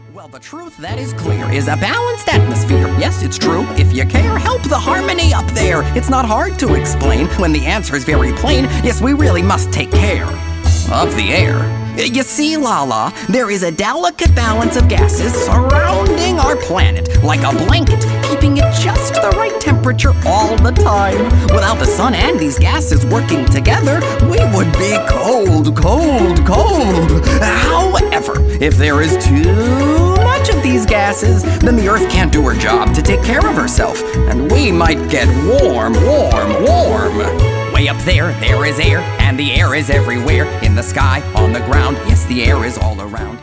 Well, the truth that is clear is a balanced atmosphere. Yes, it's true. If you care, help the harmony up there. It's not hard to explain when the answer is very plain. Yes, we really must take care of the air. You see, Lala, there is a delicate balance of gases surrounding our planet, like a blanket, keeping it just the right temperature all the time. Without the sun and these gases working together, we would be cold, cold, cold. However, if there is too much of these gases, then the Earth can't do her job to take care of herself, and we might get warm, warm, warm. Way up there is air, and the air is everywhere. In the sky, on the ground, yes, the air is all around.